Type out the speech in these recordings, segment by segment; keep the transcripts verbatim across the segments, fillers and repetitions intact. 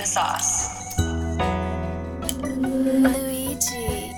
sauce. Luigi.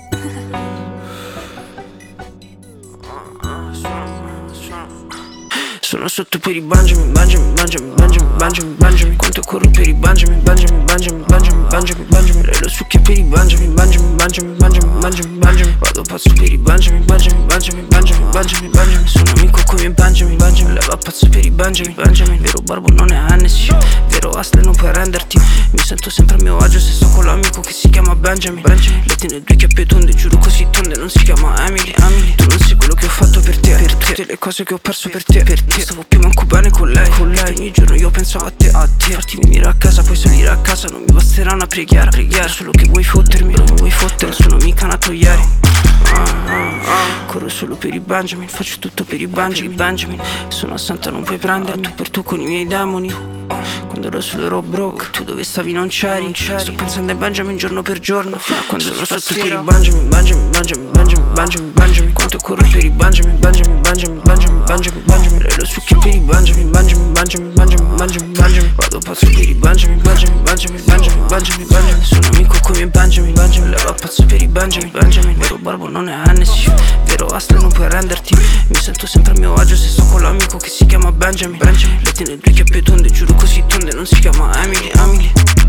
Sono sotto per i Benjamin, Benjamin, Benjamin, Benjamin, Benjamin, Benjamin. Quanto corro per i Benjamin, Benjamin, Benjamin, Benjamin, Benjamin, Benjamin. Lei lo succhia per i Benjamin, Benjamin, Benjamin, Benjamin, Benjamin, Benjamin. Vado pazzo per i Benjamin, Benjamin, Benjamin, Benjamin, Benjamin, Benjamin. Sono amico come Benjamin, Benjamin. Lei va pazzo per i Benjamin, Benjamin. Vero barbo non è Hennessy, vero hustler non puoi renderti. Mi sento sempre a mio agio se sto con l'amico che si chiama Benjamin, Benjamin. Lei tiene due chiappe tonde, giuro così tonde, non si chiama Emily, Emily. Tu non sai quello che ho fatto per te, per te. Tutte le cose che ho perso per te, per te. Stavo più manco bene con lei, con lei. Ogni giorno io pensavo a te, a te. Farti venire a casa, poi salire a casa. Non mi basterà una preghiera, preghiera. Solo che vuoi fottermi, non mi vuoi fottere. Sono mica nato ieri. ah, ah, ah. Corro solo per i Benjamin, faccio tutto per i Benjamin, Benjamin. Sono assente, non puoi prendere. Tu per tu con i miei demoni. Quando ero solo ero broke, tu dove stavi non c'eri. Sto pensando ai Benjamin giorno per giorno, fino a quando sono sotto per i Benjamin, Benjamin, Benjamin, Benjamin, Benjamin, Benjamin. Quanto corro per i Benjamin, Benjamin, Benjamin, Benjamin, Benjamin, Benjamin. Lei lo succhia per i Benjamin, Benjamin, Benjamin, Benjamin, Benjamin, Benjamin. Vado pazzo per i Benjamin, Benjamin, Benjamin, Benjamin, Benjamin, Benjamin. Sono amico come Benjamin, Benjamin. Lei va pazzo per i Benjamin, Benjamin. Vero barbo non è Hennessy, vero hustler non puoi renderti. Mi sento sempre a mio agio se sto con l'amico che si chiama Benjamin, Benjamin. Lei tiene due chiappe tonde, giuro così tonde, non si chiama Emily, Emily.